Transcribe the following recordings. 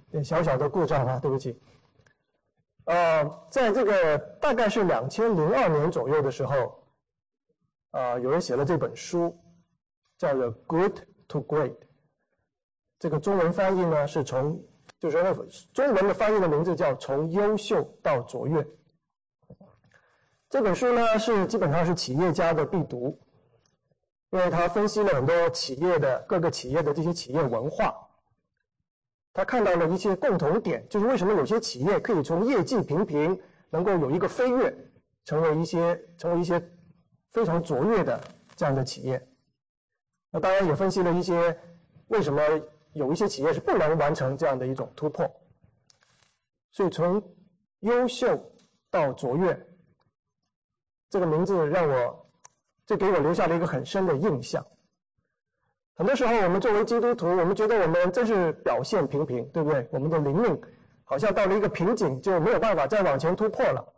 小小的故障啊，对不起。在这个大概是2002年左右的时候，有人写了这本书，叫做《Good to Great》。这个中文翻译呢是就是说中文的翻译的名字叫从优秀到卓越。这本书呢基本上是企业家的必读，因为他分析了很多各个企业的这些企业文化，他看到了一些共同点，就是为什么有些企业可以从业绩平平能够有一个飞跃，成为一些非常卓越的这样的企业。那当然也分析了一些为什么有一些企业是不能完成这样的一种突破。所以从优秀到卓越这个名字这给我留下了一个很深的印象。很多时候我们作为基督徒，我们觉得我们真是表现平平，对不对？我们的灵命好像到了一个瓶颈，就没有办法再往前突破了。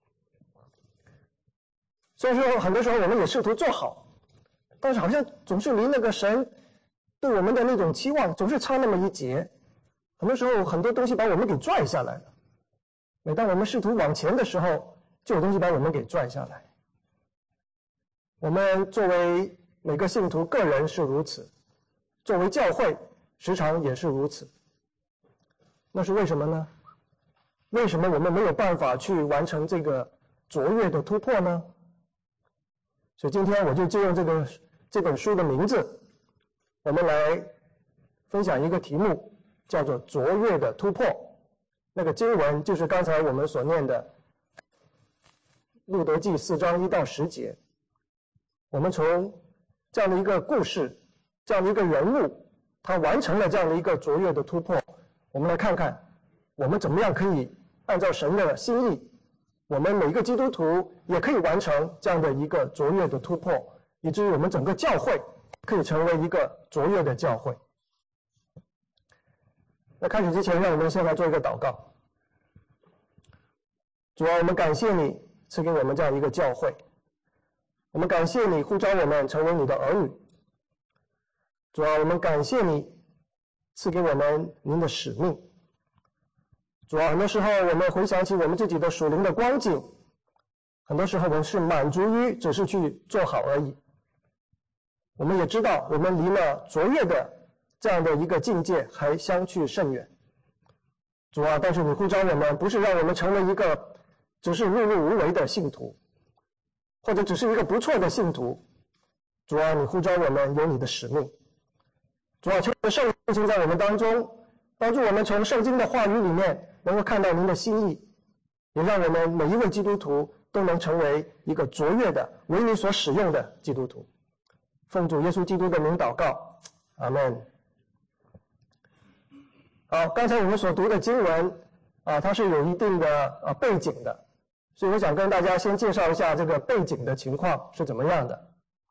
所以说很多时候我们也试图做好，但是好像总是离那个神对我们的那种期望总是差那么一截。很多时候很多东西把我们给拽下来了，每当我们试图往前的时候，就有东西把我们给拽下来。我们作为每个信徒个人是如此，作为教会时常也是如此。那是为什么呢？为什么我们没有办法去完成这个卓越的突破呢？所以今天我就借用这本书的名字，我们来分享一个题目，叫做卓越的突破。那个经文就是刚才我们所念的路德记4章1到10节。我们从这样的一个故事，这样的一个人物，他完成了这样的一个卓越的突破，我们来看看我们怎么样可以按照神的心意，我们每一个基督徒也可以完成这样的一个卓越的突破，以至于我们整个教会可以成为一个卓越的教会。那开始之前，让我们先来做一个祷告。主啊，我们感谢你赐给我们这样一个教会，我们感谢你呼召我们成为你的儿女。主啊，我们感谢你赐给我们您的使命。主啊，很多时候我们回想起我们自己的属灵的光景，很多时候我们是满足于只是去做好而已。我们也知道我们离了卓越的这样的一个境界还相去甚远。主啊，但是你呼召我们不是让我们成为一个只是碌碌无为的信徒，或者只是一个不错的信徒。主啊，你呼召我们有你的使命。主啊，求你的圣灵运行在我们当中，帮助我们从圣经的话语里面能够看到您的心意，也让我们每一位基督徒都能成为一个卓越的为你所使用的基督徒。奉主耶稣基督的名祷告，阿们。好，刚才我们所读的经文它是有一定的背景的，所以我想跟大家先介绍一下这个背景的情况是怎么样的。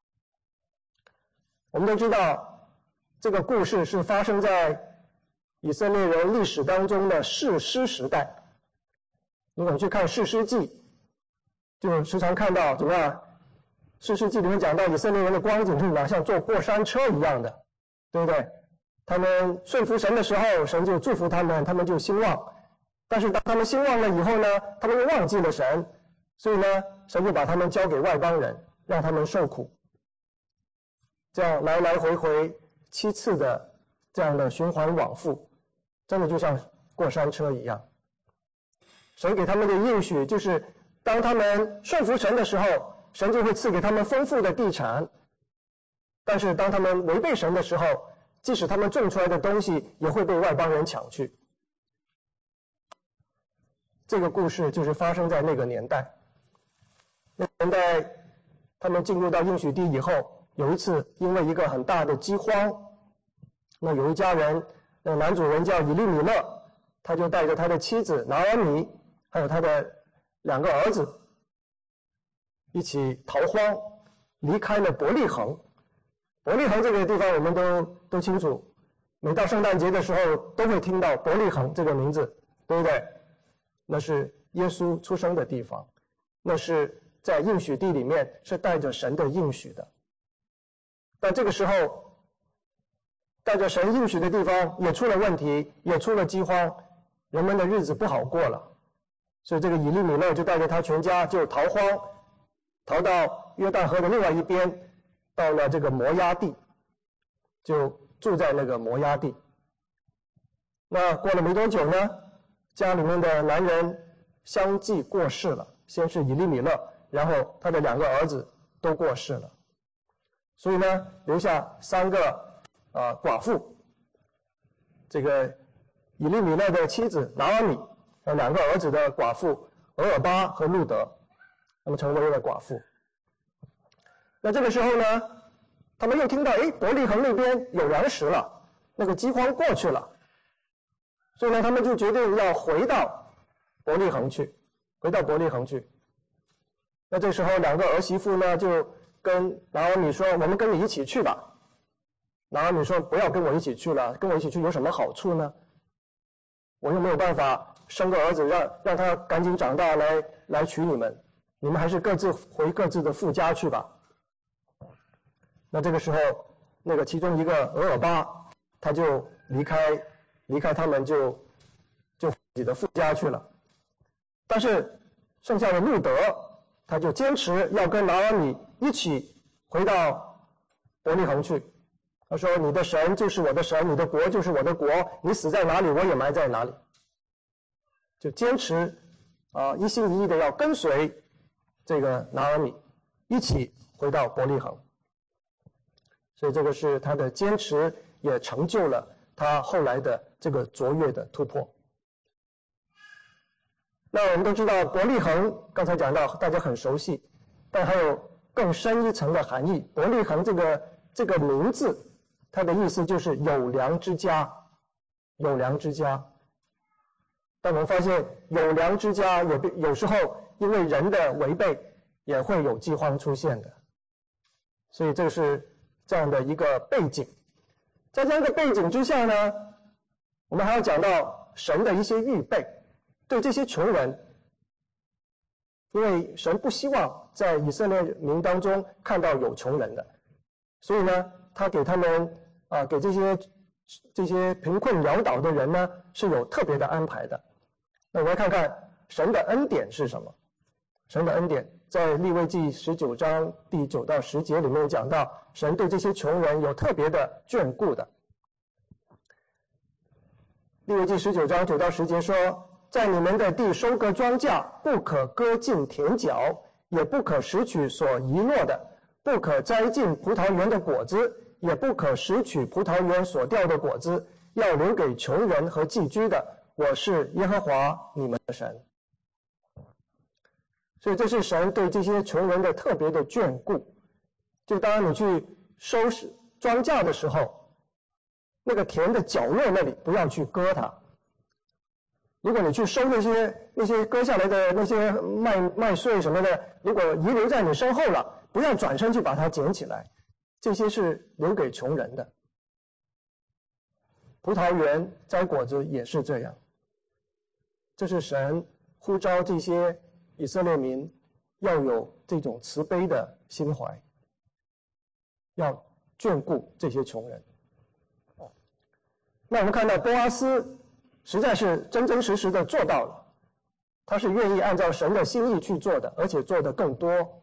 我们都知道这个故事是发生在以色列人历史当中的士师时代。如果你去看士师记，就时常看到怎么样，士师记里面讲到以色列人的光景是像坐过山车一样的，对不对？他们顺服神的时候，神就祝福他们，他们就兴旺。但是当他们兴旺了以后呢，他们又忘记了神，所以呢，神就把他们交给外邦人，让他们受苦。这样来来回回7次的这样的循环往复，真的就像过山车一样。神给他们的应许就是，当他们顺服神的时候，神就会赐给他们丰富的地产。但是当他们违背神的时候，即使他们种出来的东西也会被外邦人抢去。这个故事就是发生在那个年代。那个年代他们进入到应许地以后，有一次因为一个很大的饥荒，那有一家人，那男主人叫以利米勒，他就带着他的妻子拿俄米还有他的2个儿子一起逃荒，离开了伯利恒。伯利恒这个地方我们都清楚，每到圣诞节的时候都会听到伯利恒这个名字，对不对？那是耶稣出生的地方，那是在应许地里面是带着神的应许的。但这个时候带着神应许的地方也出了问题，也出了饥荒，人们的日子不好过了。所以这个以利米勒就带着他全家就逃荒，逃到约旦河的另外一边，到了这个摩押地，就住在那个摩押地。那过了没多久呢，家里面的男人相继过世了，先是以利米勒，然后他的2个儿子都过世了，所以呢留下3个寡妇。这个以利米勒的妻子拿俄米和2个儿子的寡妇俄尔巴和路德，他们成为了寡妇。那这个时候呢，他们又听到伯利恒那边有粮食了，那个饥荒过去了，所以呢他们就决定要回到伯利恒去。那这时候2个儿媳妇呢就跟拿俄米说，我们跟你一起去吧。拿俄米说，不要跟我一起去了，跟我一起去有什么好处呢？我又没有办法生个儿子让他赶紧长大来娶你们，你们还是各自回各自的父家去吧。那这个时候那个其中一个俄尔巴他就离开他们就自己的父家去了。但是剩下的路德他就坚持要跟拿俄米一起回到伯利恒去。他说，你的神就是我的神，你的国就是我的国，你死在哪里我也埋在哪里。就坚持一心一意的要跟随这个拿俄米一起回到伯利恒。所以这个是他的坚持，也成就了他后来的这个卓越的突破。那我们都知道伯利恒刚才讲到大家很熟悉，但还有更深一层的含义。伯利恒这个名字，它的意思就是有粮之家，有粮之家。但我们发现有粮之家有时候因为人的违背也会有饥荒出现的。所以这是这样的一个背景。在这样一个背景之下呢，我们还要讲到神的一些预备，对这些穷人，因为神不希望在以色列民当中看到有穷人的，所以呢他给他们给这些贫困潦倒的人呢是有特别的安排的。那我们来看看神的恩典是什么。神的恩典在利未记19章第9到10节里面讲到，神对这些穷人有特别的眷顾的。利未记19章9到10节说，在你们的地收割庄稼，不可割尽田角，也不可拾取所遗落的，不可摘尽葡萄园的果子，也不可拾取葡萄园所掉的果子，要留给穷人和寄居的，我是耶和华你们的神。所以这是神对这些穷人的特别的眷顾。就当你去收拾庄稼的时候，那个田的角落那里不要去割它。如果你去收那些割下来的那些麦穗什么的，如果遗留在你身后了，不要转身去把它捡起来，这些是留给穷人的。葡萄园摘果子也是这样。这是神呼召这些以色列民要有这种慈悲的心怀，要眷顾这些穷人。那我们看到波阿斯实在是真真实实的做到了，他是愿意按照神的心意去做的，而且做得更多。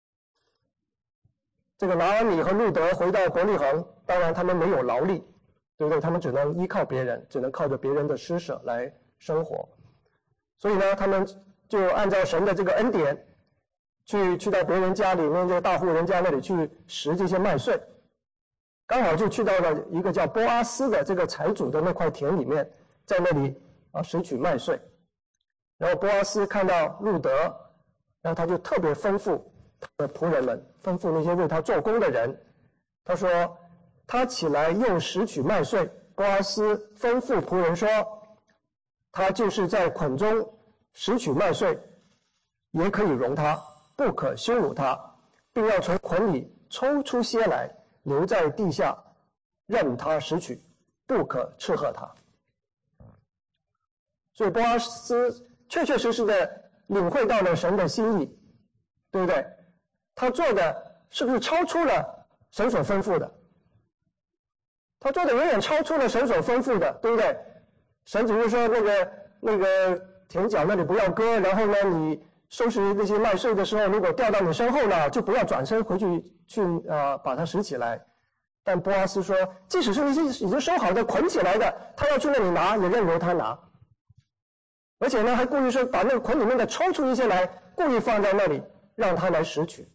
这个拿俄米和路德回到伯利恒，当然他们没有劳力，对不对？他们只能依靠别人，只能靠着别人的施舍来生活。所以呢，他们就按照神的这个恩典，去到别人家里面这个大户人家那里去拾这些麦穗，刚好就去到了一个叫波阿斯的这个财主的那块田里面，在那里拾取麦穗。然后波阿斯看到路德，然后他就特别吩咐他的仆人们，吩咐那些为他做工的人，他说他起来又拾取麦穗。波阿斯吩咐仆人说，他就是在捆中拾取麦穗，也可以容他，不可羞辱他，并要从捆里抽出些来，留在地下，任他拾取，不可斥喝他。所以波阿斯确确实实的领会到了神的心意，对不对？他做的是不是超出了神所吩咐的？ 他做的远远超出了神所吩咐的，对不对？神只是说那个田角那里不要割，然后呢，你收拾那些麦穗的时候，如果掉到你身后呢，就不要转身回去把它拾起来。但波阿斯说，即使是那些已经收好的捆起来的，他要去那里拿，也任由他拿。而且呢，还故意说把那个捆里面的抽出一些来，故意放在那里，让他来拾取，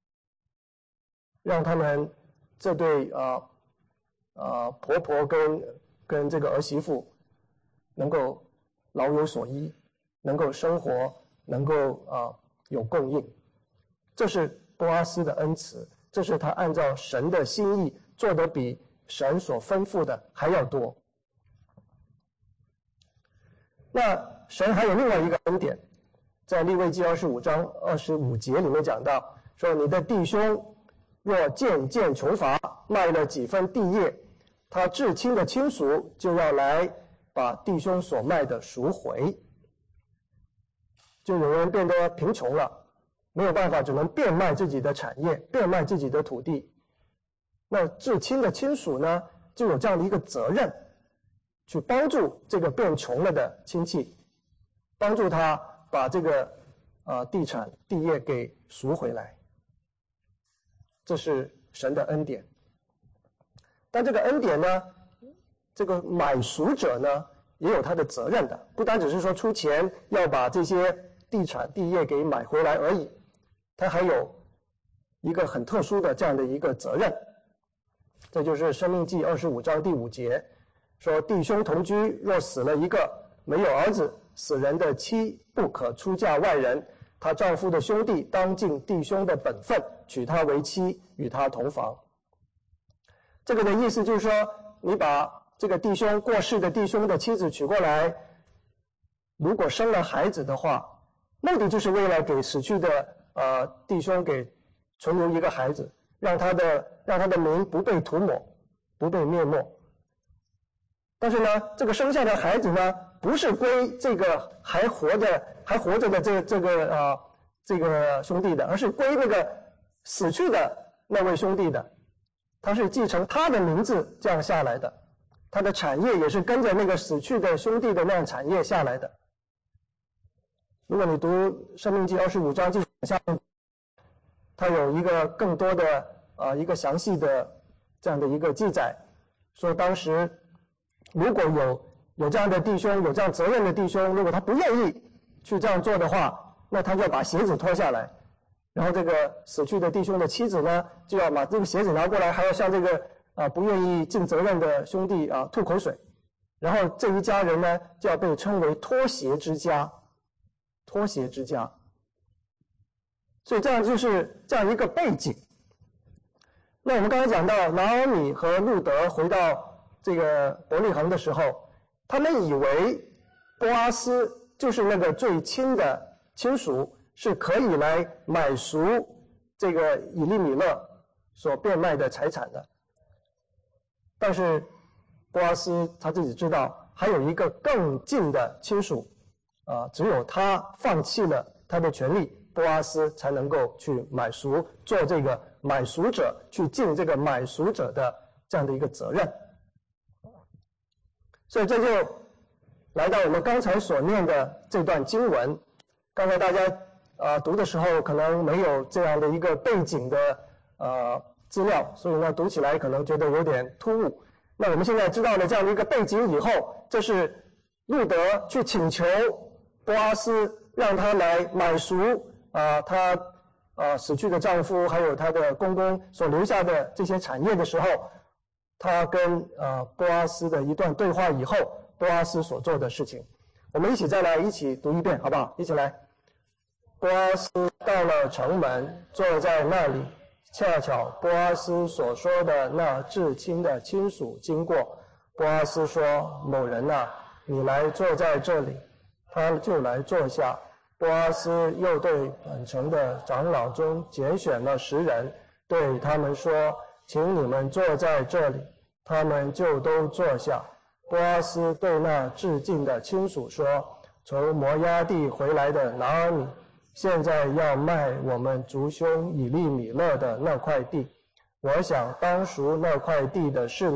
让他们这对婆婆跟这个儿媳妇能够老有所依，能够生活，能够有供应。这是波阿斯的恩慈，这是他按照神的心意做得比神所吩咐的还要多。那神还有另外一个恩典，在利未记25章25节里面讲到，说你的弟兄若渐渐穷乏，卖了几分地业，他至亲的亲属就要来把弟兄所卖的赎回。就有人变得贫穷了，没有办法，只能变卖自己的产业，变卖自己的土地。那至亲的亲属呢，就有这样的一个责任，去帮助这个变穷了的亲戚，帮助他把这个地产地业给赎回来。这是神的恩典。但这个恩典呢，这个买赎者呢，也有他的责任的，不单只是说出钱要把这些地产地业给买回来而已，他还有一个很特殊的这样的一个责任。这就是申命记25章第5节说，弟兄同居若死了一个，没有儿子，死人的妻不可出嫁外人，她丈夫的兄弟当尽弟兄的本分，娶她为妻，与她同房。这个的意思就是说，你把这个弟兄过世的弟兄的妻子娶过来，如果生了孩子的话，目的就是为了给死去的弟兄给存留一个孩子，让他的名不被涂抹，不被灭没。但是呢，这个生下的孩子呢，不是归这个还活着的这个兄弟的，而是归那个死去的那位兄弟的。他是继承他的名字这样下来的，他的产业也是跟着那个死去的兄弟的那样产业下来的。如果你读《申命记》25章继续往下，它有一个更多的一个详细的这样的一个记载，说当时如果有这样的弟兄，有这样责任的弟兄，如果他不愿意去这样做的话，那他就要把鞋子脱下来，然后这个死去的弟兄的妻子呢，就要把这个鞋子拿过来，还要向这个不愿意尽责任的兄弟吐口水，然后这一家人呢就要被称为脱鞋之家，脱鞋之家。所以这样就是这样一个背景。那我们刚才讲到拿俄米和路德回到这个伯利恒的时候，他们以为波阿斯就是那个最亲的亲属，是可以来买赎这个以利米勒所变卖的财产的。但是波阿斯他自己知道，还有一个更近的亲属，只有他放弃了他的权利，波阿斯才能够去买赎，做这个买赎者，去尽这个买赎者的这样的一个责任。所以这就来到我们刚才所念的这段经文。刚才大家读的时候可能没有这样的一个背景的资料，所以呢读起来可能觉得有点突兀。那我们现在知道了这样的一个背景以后，这是路德去请求波阿斯让他来买赎她死去的丈夫还有她的公公所留下的这些产业的时候，他跟波阿斯的一段对话以后，波阿斯所做的事情。我们再来一起读一遍好不好？一起来。波阿斯到了城门，坐在那里，恰巧波阿斯所说的那至亲的亲属经过。波阿斯说，某人啊，你来坐在这里。他就来坐下。波阿斯又对本城的长老中拣选了10人，对他们说，请你们坐在这里。他们就都坐下。波阿斯对那至近的亲属说，从摩押地回来的拿俄米，现在要卖我们族兄以利米勒的那块地。我想当赎那块地的是你，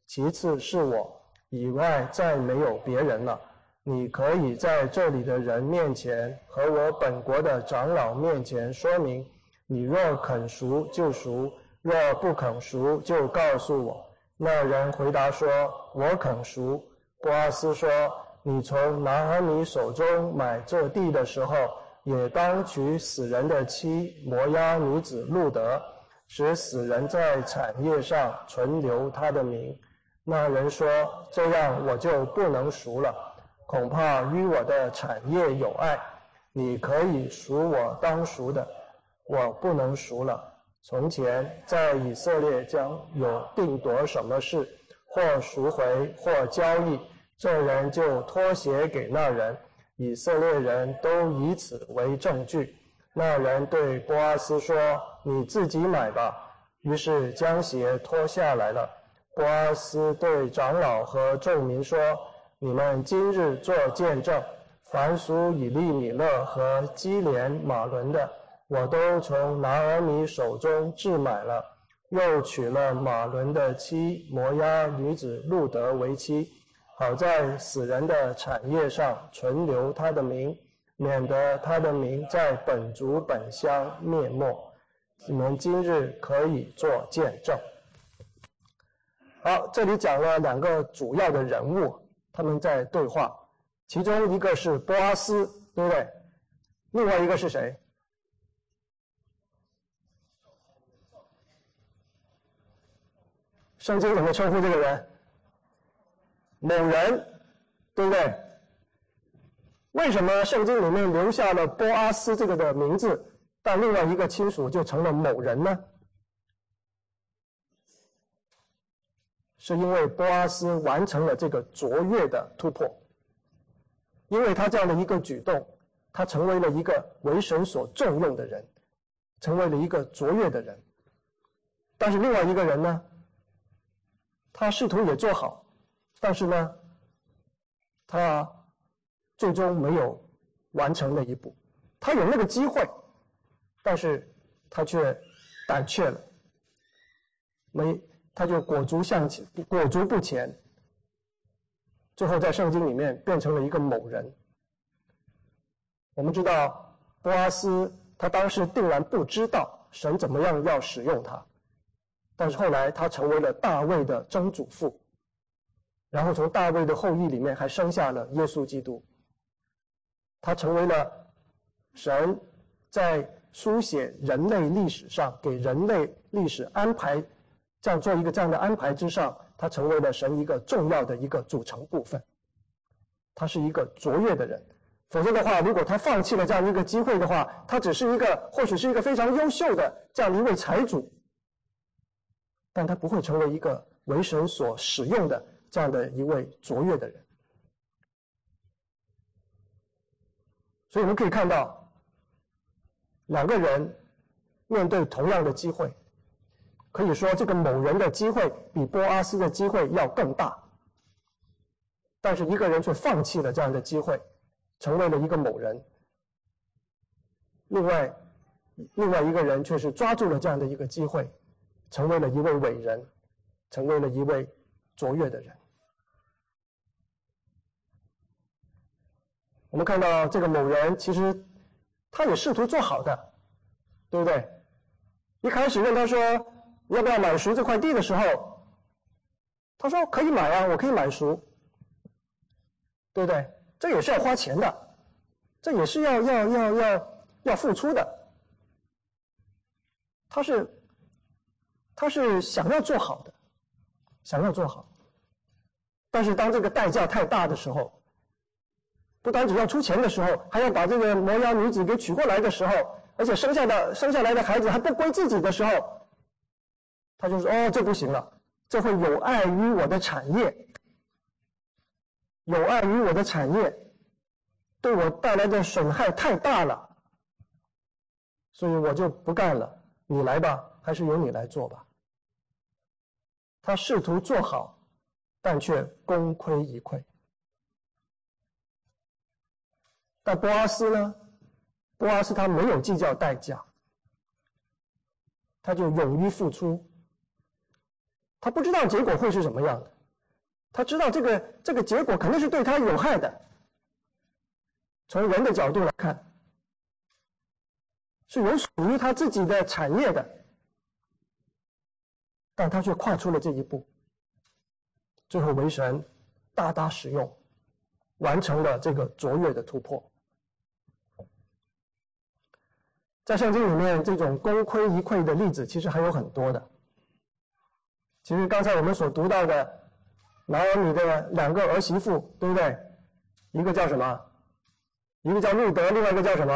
其次是我，以外再没有别人了。你可以在这里的人面前和我本国的长老面前说明，你若肯赎就赎，若不肯赎就告诉我。那人回答说，我肯赎。波阿斯说，你从拿俄米手中买这地的时候，也当娶死人的妻摩押女子路德，使死人在产业上存留他的名。那人说，这样我就不能赎了，恐怕与我的产业有碍。你可以赎我当赎的，我不能赎了。从前在以色列将有定夺什么事，或赎回或交易，这人就托鞋给那人，以色列人都以此为证据。那人对波阿斯说，你自己买吧。于是将鞋脱下来了。波阿斯对长老和众民说，你们今日做见证，凡属以利米勒和基连马伦的，我都从拿俄米手中置买了，又娶了马伦的妻摩押女子路德为妻，好在死人的产业上存留他的名，免得他的名在本族本乡灭没。你们今日可以做见证。好，这里讲了两个主要的人物，他们在对话，其中一个是波阿斯，对不对？另外一个是谁？圣经怎么称呼这个人？某人，对不对？为什么圣经里面留下了波阿斯这个的名字，但另外一个亲属就成了某人呢？是因为波阿斯完成了这个卓越的突破，因为他这样的一个举动，他成为了一个为神所重用的人，成为了一个卓越的人。但是另外一个人呢，他试图也做好，但是呢，他最终没有完成那一步。他有那个机会，但是他却胆怯了，他就裹足不前，最后在圣经里面变成了一个某人。我们知道波阿斯他当时定然不知道神怎么样要使用他，但是后来他成为了大卫的曾祖父，然后从大卫的后裔里面还生下了耶稣基督。他成为了神在书写人类历史上给人类历史安排这样的安排之上，他成为了神一个重要的一个组成部分。他是一个卓越的人，否则的话，如果他放弃了这样一个机会的话，他只是一个或许是一个非常优秀的这样的一位财主，但他不会成为一个为神所使用的这样的一位卓越的人。所以我们可以看到，两个人面对同样的机会，可以说这个某人的机会比波阿斯的机会要更大，但是一个人却放弃了这样的机会，成为了一个某人。另外一个人却是抓住了这样的一个机会，成为了一位伟人，成为了一位卓越的人。我们看到这个某人其实他也试图做好的，对不对？一开始问他说要不要买赎这块地的时候，他说可以买啊，我可以买赎，对不对？这也是要花钱的，这也是要付出的。他是想要做好的，想要做好，但是当这个代价太大的时候，不单只要出钱的时候，还要把这个摩押女子给娶过来的时候，而且生下来的孩子还不归自己的时候，他就说这不行了，这会有碍于我的产业，有碍于我的产业，对我带来的损害太大了，所以我就不干了，你来吧，还是由你来做吧。他试图做好，但却功亏一篑。但波阿斯呢？波阿斯他没有计较代价，他就勇于付出。他不知道结果会是什么样的， 他知道这个结果肯定是对他有害的。从人的角度来看，是有属于他自己的产业的，但他却跨出了这一步，最后为神大大使用，完成了这个卓越的突破。在圣经里面，这种功亏一篑的例子其实还有很多的。其实刚才我们所读到的拿俄米的2个儿媳妇，对不对？一个叫什么？一个叫路德，另外一个叫什么？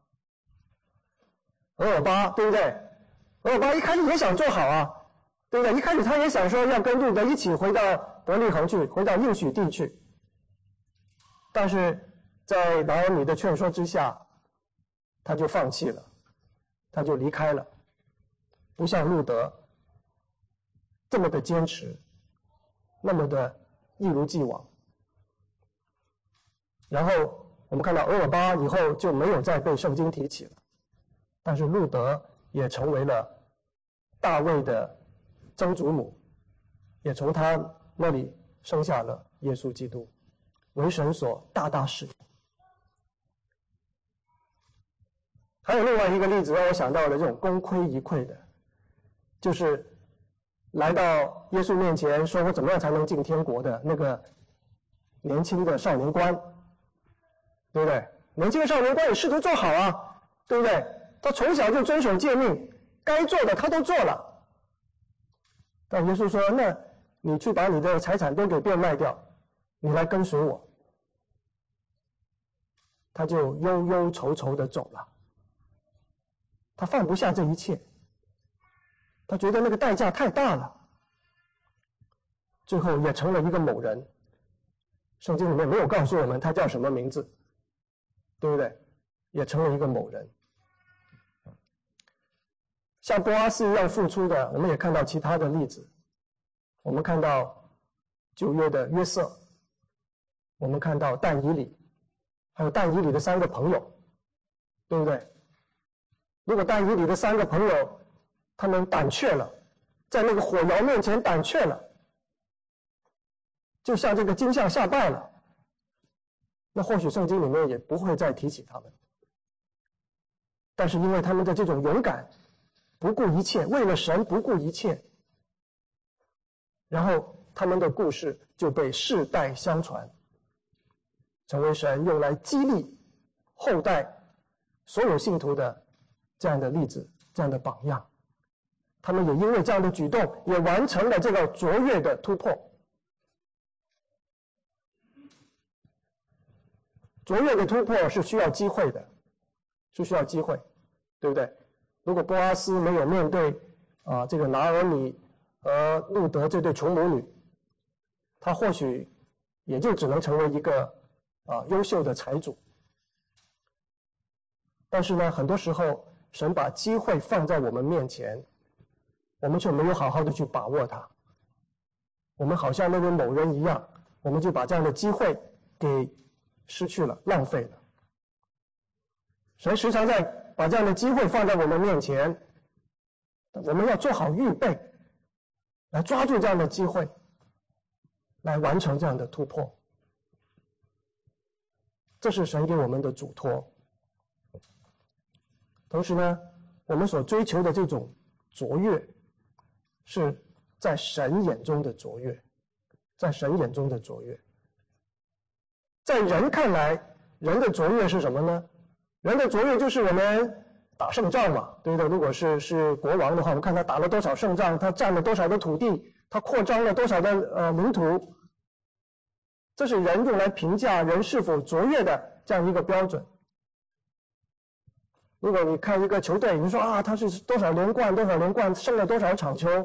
俄尔巴，对不对？俄尔巴一开始也想做好啊，对不对？一开始他也想说要跟路德一起回到伯利恒去，回到应许地去。但是在拿俄米的劝说之下，他就放弃了，他就离开了，不像路德这么的坚持，那么的一如既往。然后我们看到俄尔巴以后就没有再被圣经提起了，但是路德也成为了大卫的曾祖母，也从他那里生下了耶稣基督，为神所大大使用。还有另外一个例子让我想到了这种功亏一篑的，就是来到耶稣面前说我怎么样才能进天国的那个年轻的少年官，对不对？年轻的少年官也试图做好啊，对不对？他从小就遵守诫命，该做的他都做了。但耶稣说，那你去把你的财产都给变卖掉，你来跟随我。他就忧忧愁愁的走了，他放不下这一切，他觉得那个代价太大了，最后也成了一个某人。圣经里面没有告诉我们他叫什么名字，对不对？也成了一个某人。像波阿斯一样付出的，我们也看到其他的例子。我们看到旧约的约瑟，我们看到但以理，还有但以理的3个朋友，对不对？如果但以理的3个朋友他们胆怯了，在那个火窑面前胆怯了，就像这个金像下拜了，那或许圣经里面也不会再提起他们。但是因为他们的这种勇敢，不顾一切，为了神不顾一切，然后他们的故事就被世代相传，成为神用来激励后代所有信徒的这样的例子，这样的榜样。他们也因为这样的举动，也完成了这个卓越的突破。卓越的突破是需要机会的，是需要机会，对不对？如果波阿斯没有面对这个拿俄米和路德这对穷母女，他或许也就只能成为一个优秀的财主。但是呢，很多时候神把机会放在我们面前，我们却没有好好的去把握它。我们好像那位某人一样，我们就把这样的机会给失去了，浪费了。神时常在把这样的机会放在我们面前，我们要做好预备，来抓住这样的机会，来完成这样的突破。这是神给我们的嘱托。同时呢，我们所追求的这种卓越，是在神眼中的卓越，在神眼中的卓越。在人看来，人的卓越是什么呢？人的卓越就是我们打胜仗嘛，对不对？如果是国王的话，我们看他打了多少胜仗，他占了多少的土地，他扩张了多少的领土，这是人用来评价人是否卓越的这样一个标准。如果你看一个球队，你说他是多少连冠，多少连冠，胜了多少场球，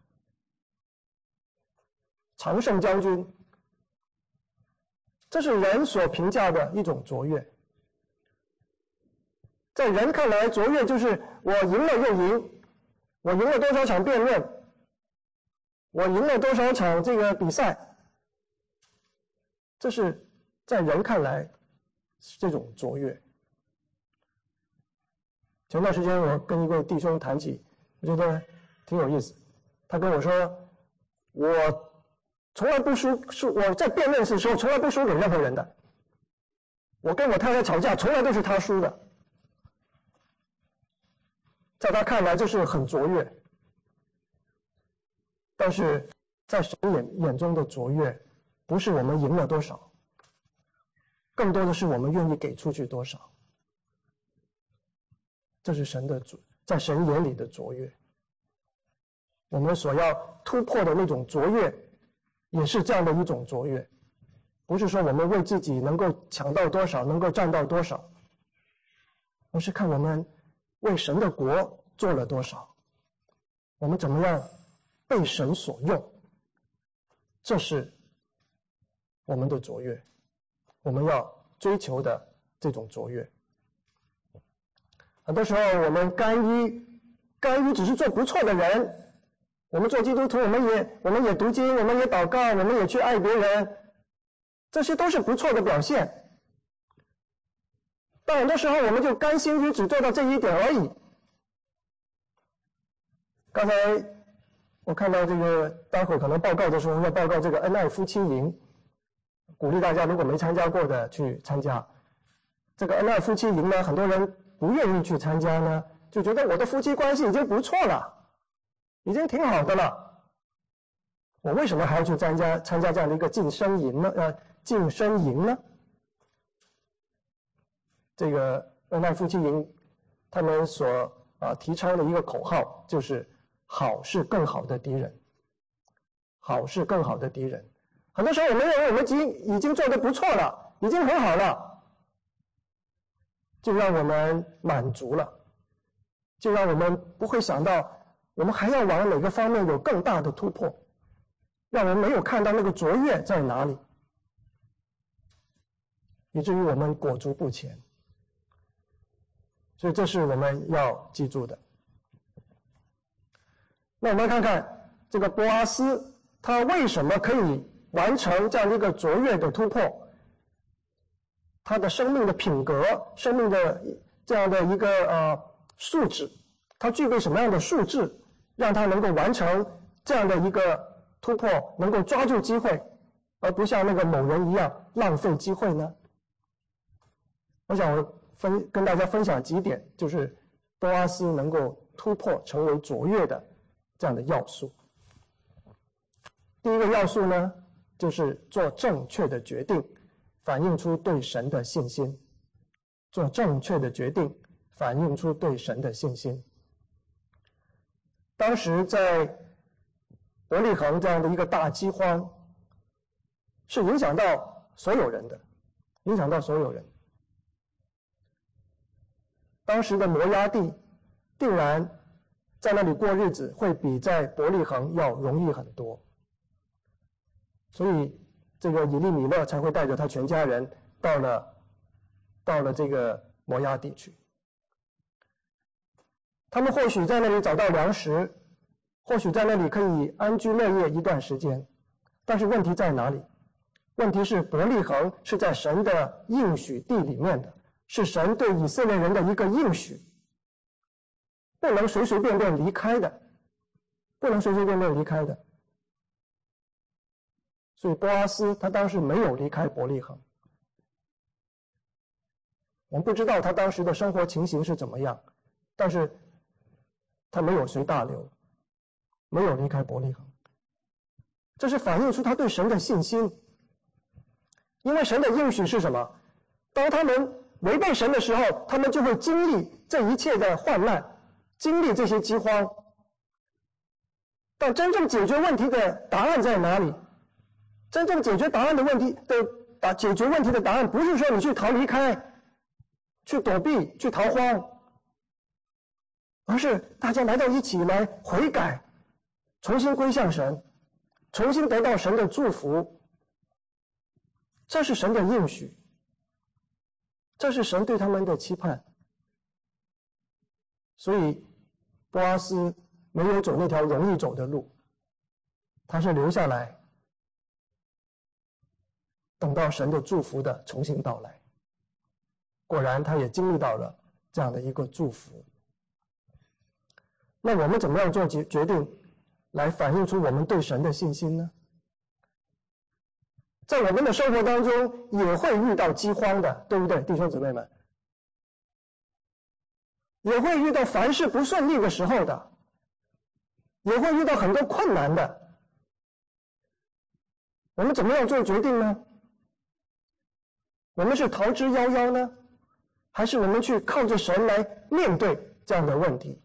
常胜将军，这是人所评价的一种卓越。在人看来，卓越就是我赢了又赢，我赢了多少场辩论，我赢了多少场这个比赛，这是在人看来这种卓越。前段时间我跟一位弟兄谈起，我觉得挺有意思。他跟我说，我从来不输，我在辩论的时候从来不输给任何人的。我跟我太太吵架，从来都是她输的。在她看来，这是很卓越。但是在神眼中的卓越，不是我们赢了多少，更多的是我们愿意给出去多少。这是在神眼里的卓越。我们所要突破的那种卓越，也是这样的一种卓越，不是说我们为自己能够抢到多少，能够占到多少，而是看我们为神的国做了多少，我们怎么样被神所用，这是我们的卓越，我们要追求的这种卓越。很多时候我们甘于只是做不错的人，我们做基督徒，我们也读经，我们也祷告，我们也去爱别人，这些都是不错的表现。但很多时候我们就甘心于只做到这一点而已。刚才我看到这个待会可能报告的时候要报告这个恩爱夫妻营，鼓励大家如果没参加过的去参加。这个恩爱夫妻营呢，很多人不愿意去参加呢，就觉得我的夫妻关系已经不错了，已经挺好的了，我为什么还要去参加这样的一个晋升营呢？这个恩爱夫妻营他们所提倡的一个口号就是好是更好的敌人，好是更好的敌人。很多时候我们认为我们已经做得不错了，已经很好了，就让我们满足了，就让我们不会想到我们还要往哪个方面有更大的突破，让我们没有看到那个卓越在哪里，以至于我们裹足不前。所以这是我们要记住的。那我们看看这个波阿斯他为什么可以完成这样的一个卓越的突破，他的生命的品格，生命的这样的一个素质，他具备什么样的素质，让他能够完成这样的一个突破，能够抓住机会，而不像那个某人一样浪费机会呢？我想跟大家分享几点，就是波阿斯能够突破成为卓越的这样的要素。第一个要素呢，就是做正确的决定，反映出对神的信心。做正确的决定，反映出对神的信心。当时在伯利恒这样的一个大饥荒，是影响到所有人的，影响到所有人。当时的摩押地定然在那里过日子会比在伯利恒要容易很多，所以这个以利米勒才会带着他全家人到了这个摩押地去。他们或许在那里找到粮食，或许在那里可以安居乐业一段时间，但是问题在哪里？问题是伯利恒是在神的应许地里面的，是神对以色列人的一个应许，不能随随便便离开的，不能随随便便离开的。所以波阿斯他当时没有离开伯利恒。我们不知道他当时的生活情形是怎么样，但是他没有随大流，没有离开伯利恒，这是反映出他对神的信心。因为神的应许是什么？当他们违背神的时候，他们就会经历这一切的患难，经历这些饥荒。但真正解决问题的答案在哪里？真正解决解决问题的答案，不是说你去离开，去躲避，去逃荒，而是大家来到一起来悔改，重新归向神，重新得到神的祝福。这是神的应许，这是神对他们的期盼。所以波阿斯没有走那条容易走的路，他是留下来等到神的祝福的重新到来。果然他也经历到了这样的一个祝福。那我们怎么样做决定来反映出我们对神的信心呢？ 在我们的生活当中也会遇到饥荒的，对不对，弟兄姊妹们？也会遇到凡事不顺利的时候的，也会遇到很多困难的。我们怎么样做决定呢？我们是逃之夭夭呢，还是我们去靠着神来面对这样的问题？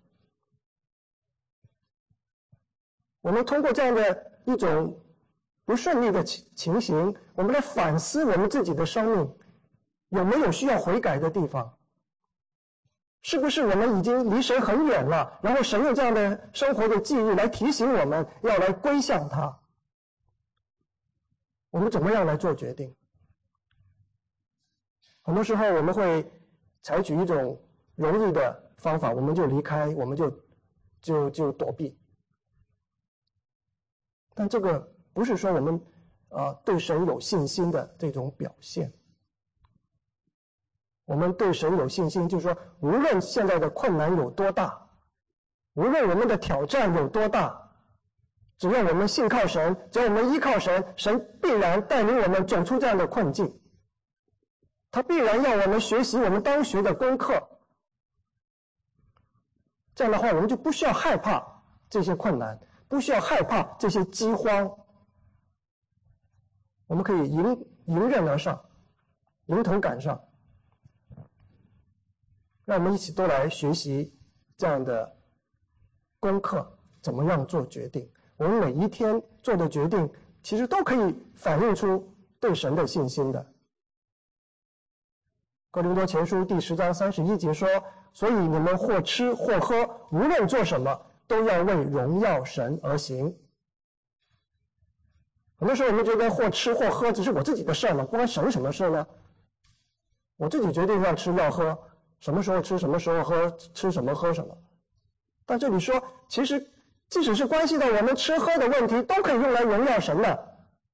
我们通过这样的一种不顺利的情形，我们来反思我们自己的生命有没有需要悔改的地方，是不是我们已经离神很远了，然后神用这样的生活的际遇来提醒我们要来归向他。我们怎么样来做决定？很多时候我们会采取一种容易的方法，我们就离开，我们就躲避。但这个不是说我们对神有信心的这种表现。我们对神有信心，就是说无论现在的困难有多大，无论我们的挑战有多大，只要我们信靠神，只要我们依靠神，神必然带领我们走出这样的困境。他必然要我们学习我们当学的功课。这样的话，我们就不需要害怕这些困难，不需要害怕这些饥荒，我们可以迎刃而上，迎头赶上。让我们一起都来学习这样的功课，怎么样做决定。我们每一天做的决定，其实都可以反映出对神的信心的。哥林多前书第10章31节说，所以你们或吃或喝，无论做什么，都要为荣耀神而行。很多时候我们觉得或吃或喝只是我自己的事嘛，关神什么事呢？我自己决定要吃要喝，什么时候吃什么时候喝，吃什么喝什么。但这里说，其实即使是关系到我们吃喝的问题，都可以用来荣耀神的。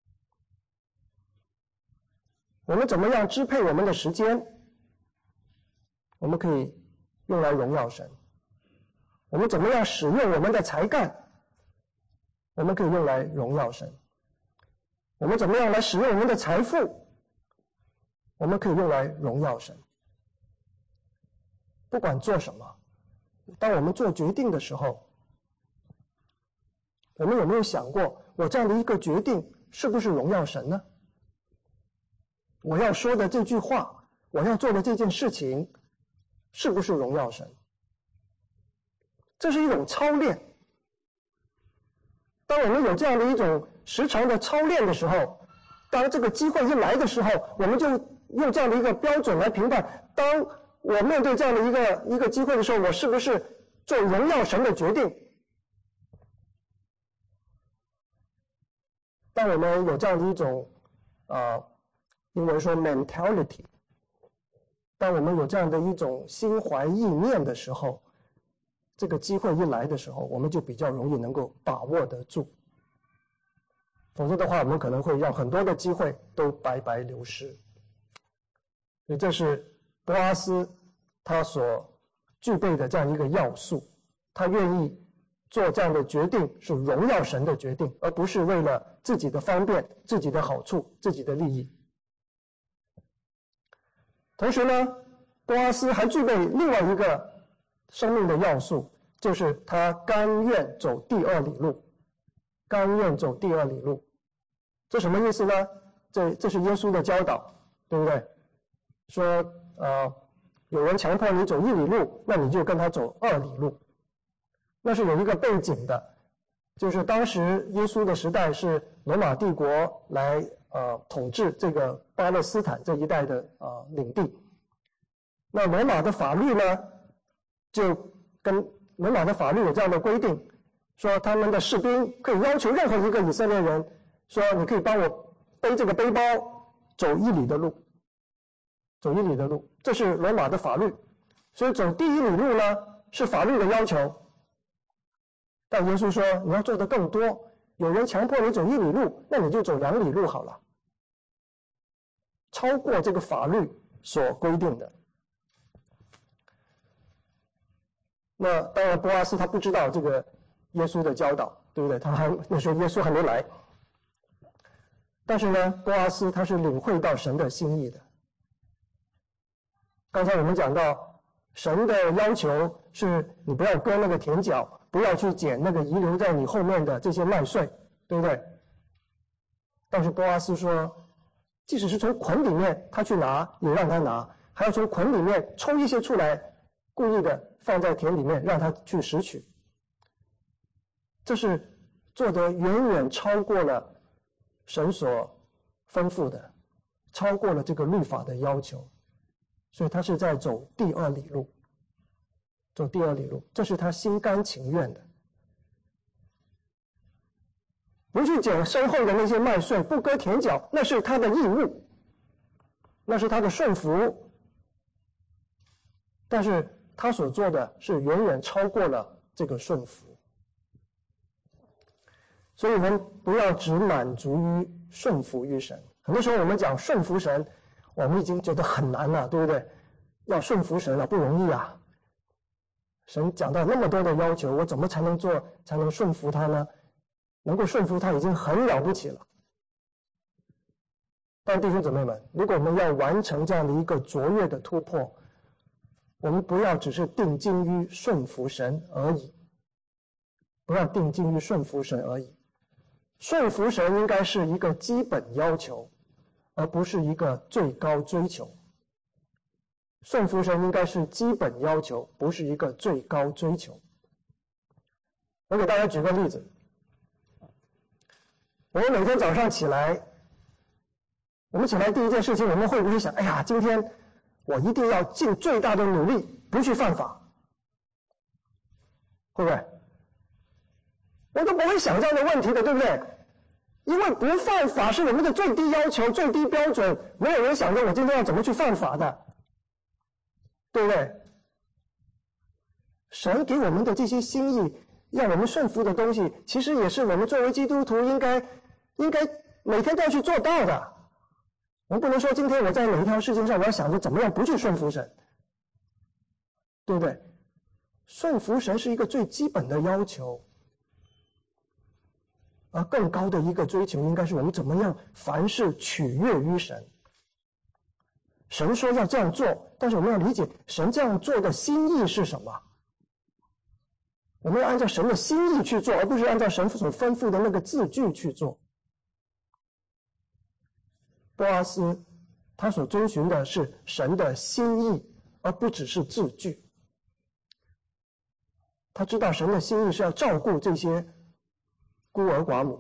我们怎么样支配我们的时间，我们可以用来荣耀神。我们怎么样使用我们的才干，我们可以用来荣耀神。我们怎么样来使用我们的财富，我们可以用来荣耀神。不管做什么，当我们做决定的时候，我们有没有想过，我这样的一个决定是不是荣耀神呢？我要说的这句话，我要做的这件事情，是不是荣耀神？这是一种操练。当我们有这样的一种时常的操练的时候，当这个机会一来的时候，我们就用这样的一个标准来评判，当我面对这样的一个机会的时候，我是不是做荣耀神的决定？当我们有这样的一种英文说 mentality， 当我们有这样的一种心怀意念的时候，这个机会一来的时候，我们就比较容易能够把握得住。否则的话，我们可能会让很多的机会都白白流失。所以这是波阿斯他所具备的这样一个要素，他愿意做这样的决定是荣耀神的决定，而不是为了自己的方便、自己的好处、自己的利益。同时呢，波阿斯还具备另外一个生命的要素，就是他甘愿走第二里路，甘愿走第二里路。这什么意思呢？这是耶稣的教导，对不对？说有人强迫你走1里路，那你就跟他走2里路。那是有一个背景的，就是当时耶稣的时代是罗马帝国来统治这个巴勒斯坦这一带的领地。那罗马的法律呢，就跟罗马的法律有这样的规定，说他们的士兵可以要求任何一个以色列人，说你可以帮我背这个背包走1里的路，走1里的路，这是罗马的法律。所以走第1里路呢是法律的要求。但耶稣说你要做的更多，有人强迫你走1里路，那你就走2里路好了，超过这个法律所规定的。那当然波阿斯他不知道这个耶稣的教导，对不对？那时候耶稣还没来。 但是呢，波阿斯他是领会到神的心意的。刚才我们讲到，神的要求是你不要割那个田角，不要去捡那个遗留在你后面的这些麦穗，对不对？但是波阿斯说，即使是从捆里面他去拿，也让他拿，还要从捆里面抽一些出来，故意的放在田里面让他去拾取。这是做得远远超过了神所吩咐的，超过了这个律法的要求，所以他是在走第二里路，走第二里路，这是他心甘情愿的。不去捡身后的那些麦穗，不割田角，那是他的义务，那是他的顺服。但是他所做的是远远超过了这个顺服。所以我们不要只满足于顺服于神。很多时候我们讲顺服神，我们已经觉得很难了，对不对？要顺服神了，不容易啊。神讲到那么多的要求，我怎么才能做，才能顺服他呢？能够顺服他已经很了不起了。但弟兄姊妹们，如果我们要完成这样的一个卓越的突破，我们不要只是定睛于顺服神而已，不要定睛于顺服神而已。顺服神应该是一个基本要求，而不是一个最高追求。顺服神应该是基本要求，不是一个最高追求。我给大家举个例子，我们每天早上起来，我们起来第一件事情，我们会不会想，哎呀，今天我一定要尽最大的努力，不去犯法，会不会？我都不会想这样的问题的，对不对？因为不犯法是我们的最低要求、最低标准，没有人想着我今天要怎么去犯法的，对不对？神给我们的这些心意，让我们顺服的东西，其实也是我们作为基督徒应该每天都要去做到的。我们不能说今天我在每一条事情上，我要想着怎么样不去顺服神，对不对？顺服神是一个最基本的要求，而更高的一个追求应该是我们怎么样凡事取悦于神。神说要这样做，但是我们要理解神这样做的心意是什么。我们要按照神的心意去做，而不是按照神所吩咐的那个字句去做。波阿斯他所遵循的是神的心意，而不只是字句。他知道神的心意是要照顾这些孤儿寡母，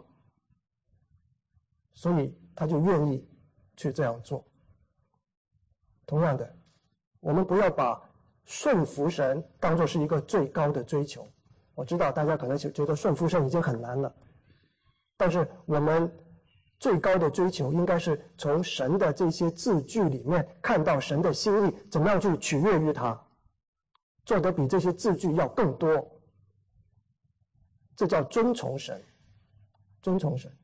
所以他就愿意去这样做。同样的，我们不要把顺服神当作是一个最高的追求。我知道大家可能觉得顺服神已经很难了，但是我们最高的追求应该是从神的这些字句里面看到神的心意，怎么样去取悦于他，做得比这些字句要更多。这叫遵从神，遵从神。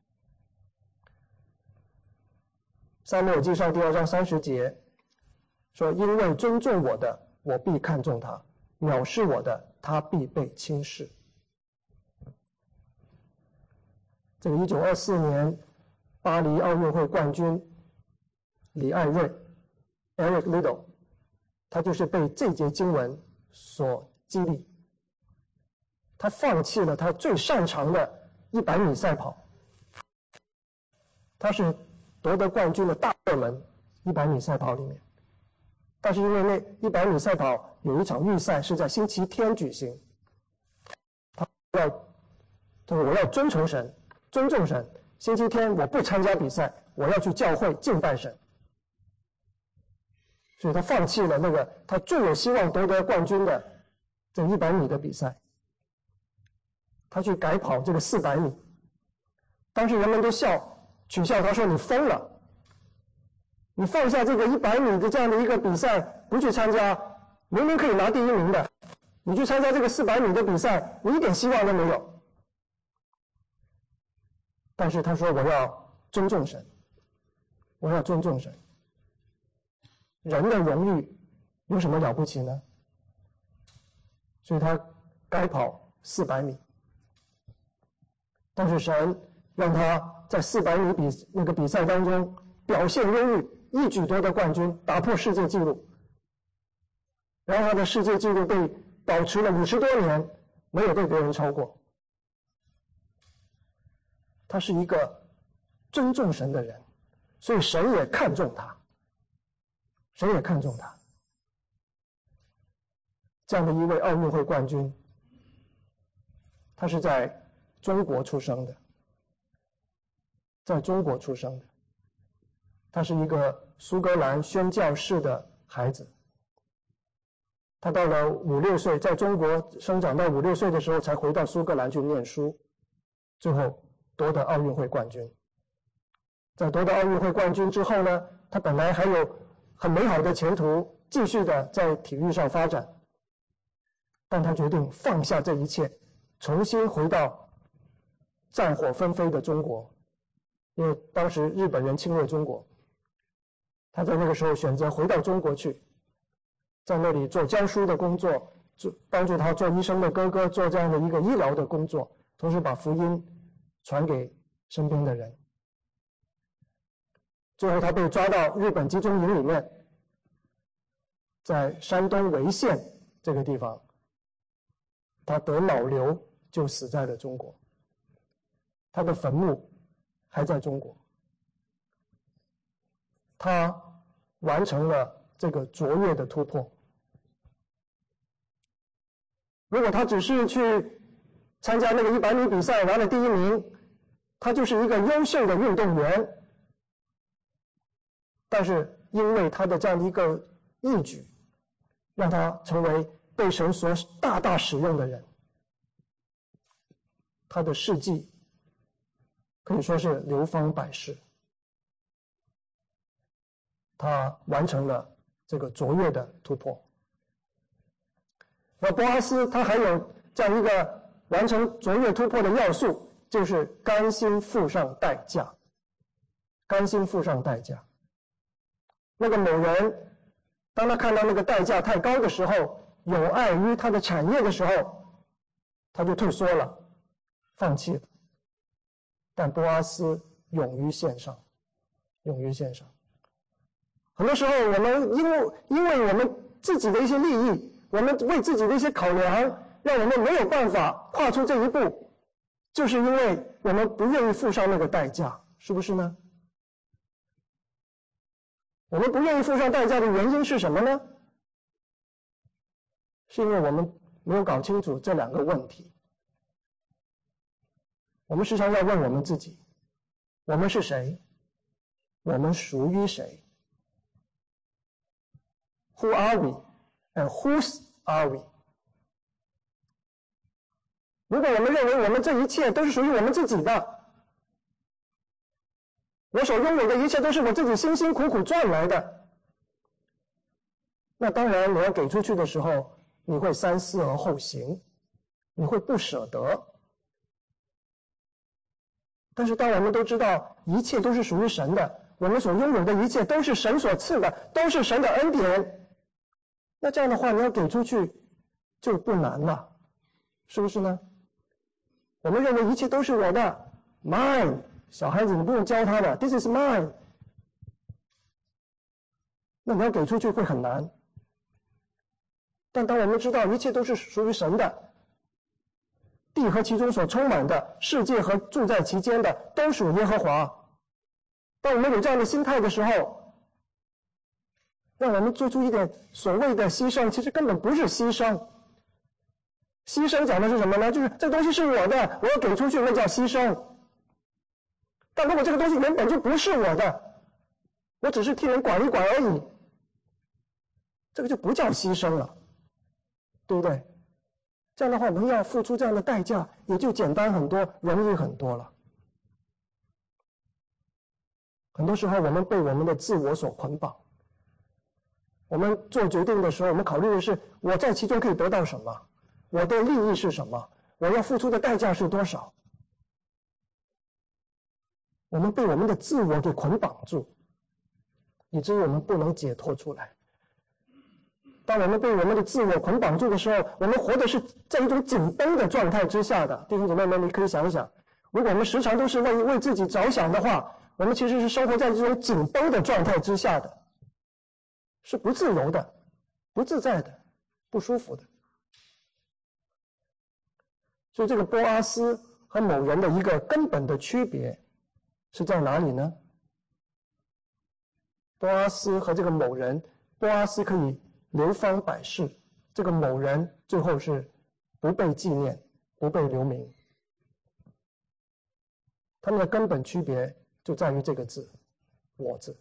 撒母耳记上第2章30节说，因为尊重我的，我必看重他；藐视我的，他必被轻视。这个1924年巴黎奥运会冠军李艾瑞 Eric Liddell， 他就是被这节经文所激励，他放弃了他最擅长的100米赛跑。他是夺得冠军的大热门100米赛跑里面，但是因为那100米赛跑有一场预赛是在星期天举行，他说我要遵从神，尊重神，星期天我不参加比赛，我要去教会敬拜神。所以他放弃了那个他最有希望夺得冠军的这100米的比赛，他去改跑这个400米。当时人们都取笑他说，你疯了，你放下这个100米的这样的一个比赛不去参加，明明可以拿第1名的，你去参加这个400米的比赛，你一点希望都没有。但是他说，我要尊重神，我要尊重神。人的荣誉有什么了不起呢？所以他改跑400米，但是神让他在400米比赛当中表现优异，一举夺得冠军，打破世界纪录。然后他的世界纪录被保持了50多年，没有被别人超过。他是一个尊重神的人，所以神也看重他，神也看重他。这样的一位奥运会冠军，他是在中国出生的，在中国出生的，他是一个苏格兰宣教士的孩子。他到了5、6岁，在中国生长到5、6岁的时候，才回到苏格兰去念书，最后夺得奥运会冠军。在夺得奥运会冠军之后呢，他本来还有很美好的前途，继续的在体育上发展，但他决定放下这一切，重新回到战火纷飞的中国，因为当时日本人侵略中国，他在那个时候选择回到中国去，在那里做教书的工作，帮助他做医生的哥哥做这样的一个医疗的工作，同时把福音传给身边的人。最后他被抓到日本集中营里面，在山东潍县这个地方，他得脑瘤就死在了中国，他的坟墓还在中国。他完成了这个卓越的突破。如果他只是去参加那个100米比赛拿了第1名，他就是一个优秀的运动员。但是因为他的这样的一个义举，让他成为被神所大大使用的人。他的事迹可以说是流芳百世。他完成了这个卓越的突破。那波阿斯他还有这样一个完成卓越突破的要素，就是甘心付上代价。甘心付上代价。那个某人当他看到那个代价太高的时候，有碍于他的产业的时候，他就退缩了，放弃了。但波阿斯勇于献上，勇于献上。很多时候我们因为我们自己的一些利益，我们为自己的一些考量，让我们没有办法跨出这一步，就是因为我们不愿意付上那个代价，是不是呢？我们不愿意付上代价的原因是什么呢？是因为我们没有搞清楚这2个问题。我们时常要问我们自己，我们是谁？我们属于谁？ Who are we? And whose are we? 如果我们认为我们这一切都是属于我们自己的，我所拥有的一切都是我自己辛辛苦苦赚来的，那当然你要给出去的时候，你会三思而后行，你会不舍得。但是当我们都知道一切都是属于神的，我们所拥有的一切都是神所赐的，都是神的恩典，那这样的话你要给出去就不难了，是不是呢？我们认为一切都是我的 mine， 小孩子你不用教他的 this is mine， 那你要给出去会很难。但当我们知道一切都是属于神的，地和其中所充满的，世界和住在其间的都属耶和华，当我们有这样的心态的时候，让我们做出一点所谓的牺牲，其实根本不是牺牲。牺牲讲的是什么呢？就是这个东西是我的，我要给出去，那叫牺牲。但如果这个东西原本就不是我的，我只是替人管一管而已，这个就不叫牺牲了，对不对？这样的话，我们要付出这样的代价，也就简单很多，容易很多了。很多时候，我们被我们的自我所捆绑。我们做决定的时候，我们考虑的是我在其中可以得到什么，我的利益是什么，我要付出的代价是多少。我们被我们的自我给捆绑住，以至于我们不能解脱出来。当我们被我们的自我捆绑住的时候，我们活的是在一种紧绷的状态之下的。弟兄姊妹们，你可以想一想， 如果我们时常都是为自己着想的话，我们其实是生活在这种紧绷的状态之下的，是不自由的、不自在的、不舒服的。所以这个波阿斯和某人的一个根本的区别是在哪里呢？波阿斯和这个某人，波阿斯可以流芳百世，这个某人最后是不被纪念、不被留名。他们的根本区别就在于这个字“我”字。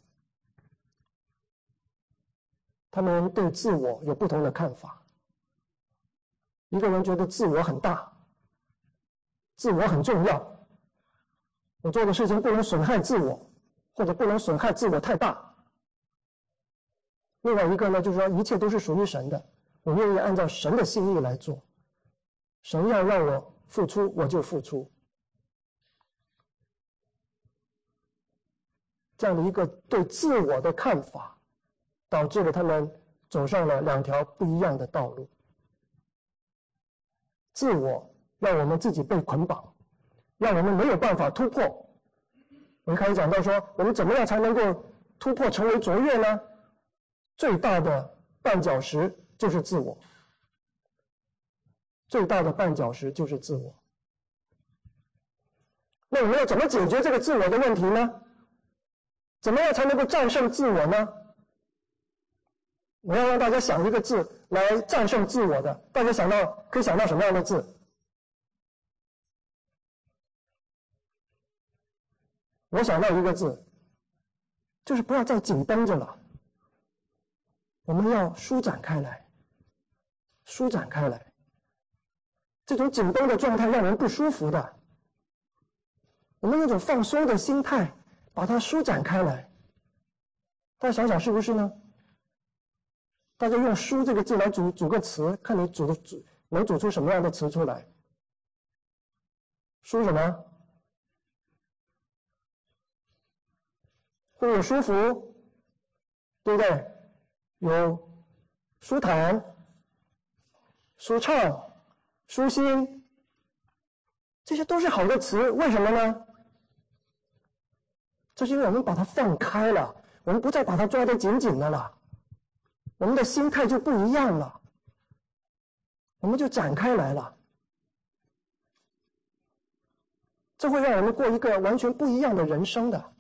他们对自我有不同的看法。一个人觉得自我很大，自我很重要，我做的事情不能损害自我，或者不能损害自我太大。另外一个呢，就是说一切都是属于神的，我愿意按照神的心意来做，神要让我付出，我就付出。这样的一个对自我的看法，导致了他们走上了两条不一样的道路。自我让我们自己被捆绑，让我们没有办法突破。我们开始讲到说，我们怎么样才能够突破成为卓越呢？最大的绊脚石就是自我，最大的绊脚石就是自我。那我们要怎么解决这个自我的问题呢？怎么样才能够战胜自我呢？我要让大家想一个字来战胜自我的，大家可以想到什么样的字？我想到一个字，就是不要再紧绷着了，我们要舒展开来，舒展开来。这种紧绷的状态让人不舒服的，我们用一种放松的心态把它舒展开来。大家想想是不是呢？大家用“舒”这个字来组个词，看你能组出什么样的词出来。舒什么？会有舒服，对不对？有舒坦、舒畅、舒心，这些都是好的词。为什么呢？这是因为我们把它放开了，我们不再把它抓得紧紧的了，我们的心态就不一样了，我们就展开来了。这会让我们过一个完全不一样的人生的。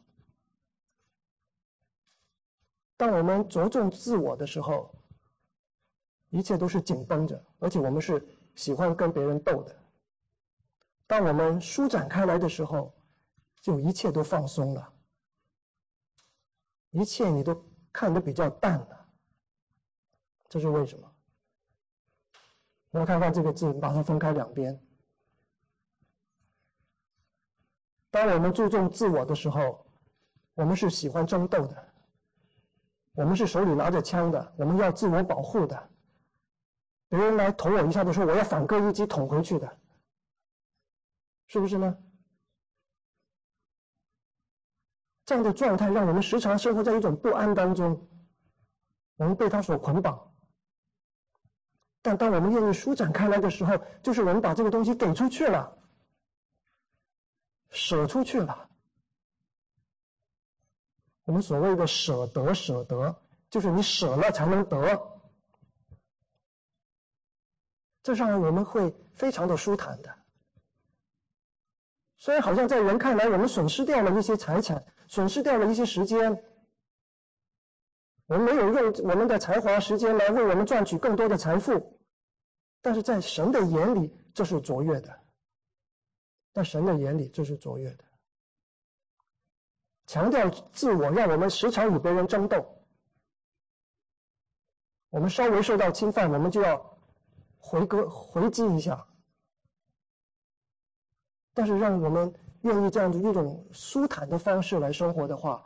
当我们着重自我的时候，一切都是紧绷着，而且我们是喜欢跟别人斗的。当我们舒展开来的时候，就一切都放松了，一切你都看得比较淡了。这是为什么？我们看看这个字，把它分开两边。当我们注重自我的时候，我们是喜欢争斗的，我们是手里拿着枪的，我们要自我保护的。别人来捅我一下的时候，我要反戈一击捅回去的，是不是呢？这样的状态让我们时常生活在一种不安当中，我们被它所捆绑。但当我们愿意舒展开来的时候，就是我们把这个东西给出去了，舍出去了。我们所谓的舍得，就是你舍了才能得。这让我们会非常的舒坦的。虽然好像在人看来，我们损失掉了一些财产，损失掉了一些时间，我们没有用我们的才华、时间来为我们赚取更多的财富，但是在神的眼里，这是卓越的。在神的眼里，这是卓越的。强调自我，让我们时常与别人争斗。我们稍微受到侵犯，我们就要回击一下。但是让我们愿意这样的一种舒坦的方式来生活的话，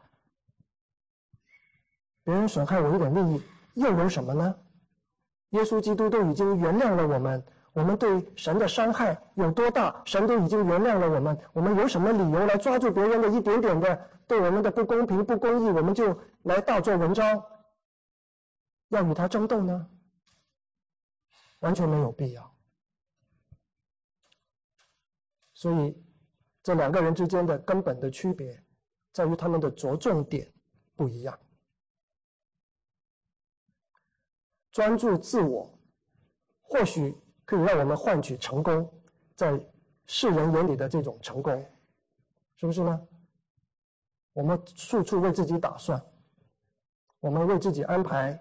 别人损害我一点利益，又有什么呢？耶稣基督都已经原谅了我们，我们对神的伤害有多大，神都已经原谅了我们，我们有什么理由来抓住别人的一点点的对我们的不公平、不公义，我们就来大做文章，要与他争斗呢？完全没有必要。所以这两个人之间的根本的区别，在于他们的着重点不一样。专注自我，或许可以让我们换取成功，在世人眼里的这种成功，是不是呢？我们处处为自己打算，我们为自己安排，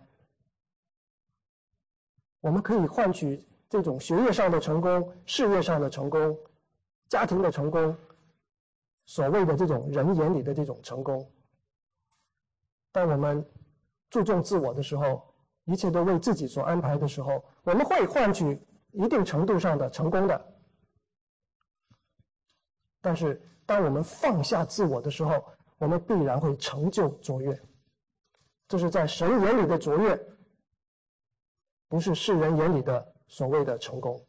我们可以换取这种学业上的成功、事业上的成功、家庭的成功，所谓的这种人眼里的这种成功。当我们注重自我的时候，一切都为自己所安排的时候，我们会换取一定程度上的成功的。但是当我们放下自我的时候，我们必然会成就卓越。这是在神眼里的卓越，不是世人眼里的所谓的成功。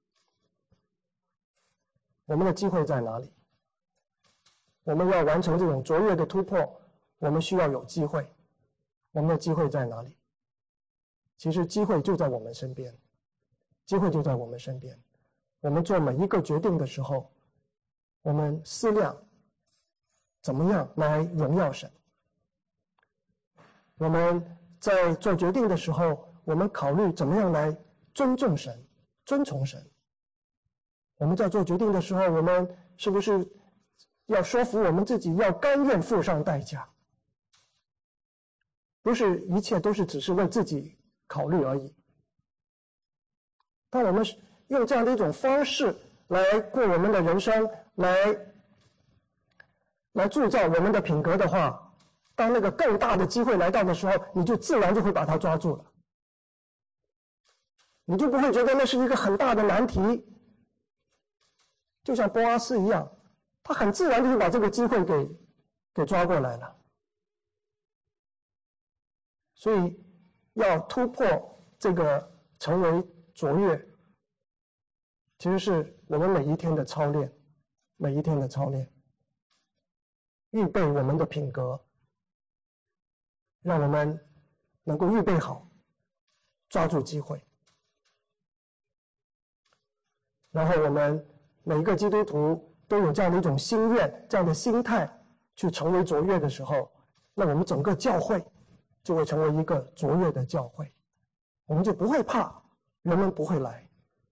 我们的机会在哪里？我们要完成这种卓越的突破，我们需要有机会。我们的机会在哪里？其实机会就在我们身边，机会就在我们身边。我们做每一个决定的时候，我们思量怎么样来荣耀神。我们在做决定的时候，我们考虑怎么样来尊重神、尊崇神。我们在做决定的时候，我们是不是要说服我们自己，要甘愿付上代价？不是一切都是只是为自己考虑而已。当我们用这样的一种方式来过我们的人生，来铸造我们的品格的话，当那个更大的机会来到的时候，你就自然就会把它抓住了。你就不会觉得那是一个很大的难题。就像波阿斯一样，他很自然就会把这个机会给抓过来了。所以要突破这个成为卓越，其实是我们每一天的操练，每一天的操练，预备我们的品格，让我们能够预备好，抓住机会。然后我们每一个基督徒都有这样的一种心愿，这样的心态去成为卓越的时候，那我们整个教会就会成为一个卓越的教会。我们就不会怕人们不会来，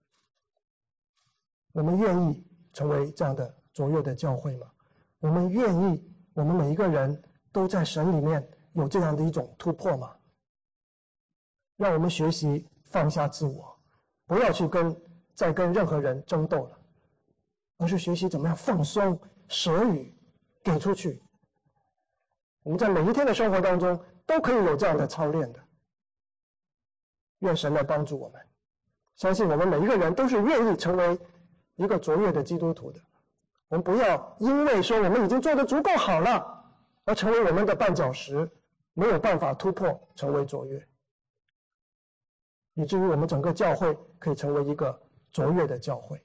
我们愿意成为这样的卓越的教会吗？我们愿意我们每一个人都在神里面有这样的一种突破吗？让我们学习放下自我，不要去再跟任何人争斗了，而是学习怎么样放松、舍予、给出去。我们在每一天的生活当中都可以有这样的操练的。愿神来帮助我们，相信我们每一个人都是愿意成为一个卓越的基督徒的。我们不要因为说我们已经做得足够好了，而成为我们的绊脚石，没有办法突破成为卓越，以至于我们整个教会可以成为一个卓越的教会。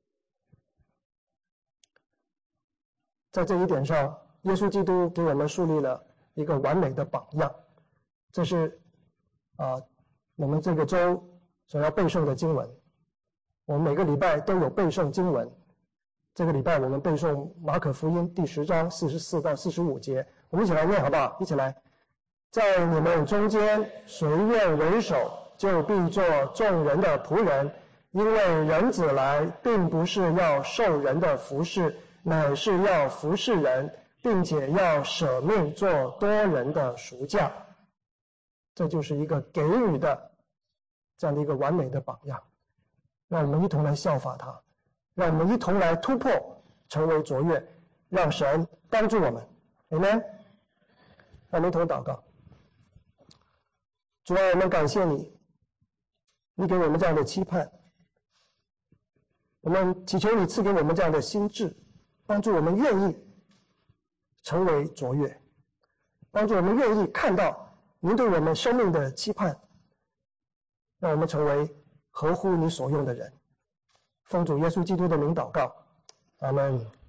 在这一点上，耶稣基督给我们树立了一个完美的榜样。这是我们这个周所要背诵的经文。我们每个礼拜都有背诵经文。这个礼拜我们背诵马可福音第10章44到45节，我们一起来念好不好？一起来。在你们中间，谁愿为首，就必做众人的仆人，因为人子来，并不是要受人的服侍，乃是要服侍人，并且要舍命做多人的赎价。这就是一个给予的这样的一个完美的榜样，让我们一同来效法他，让我们一同来突破，成为卓越，让神帮助我们。Amen。让我们一同祷告。主啊，我们感谢你，你给我们这样的期盼，我们祈求你赐给我们这样的心志，帮助我们愿意成为卓越，帮助我们愿意看到您对我们生命的期盼，让我们成为合乎你所用的人。奉主耶稣基督的名祷告，阿们。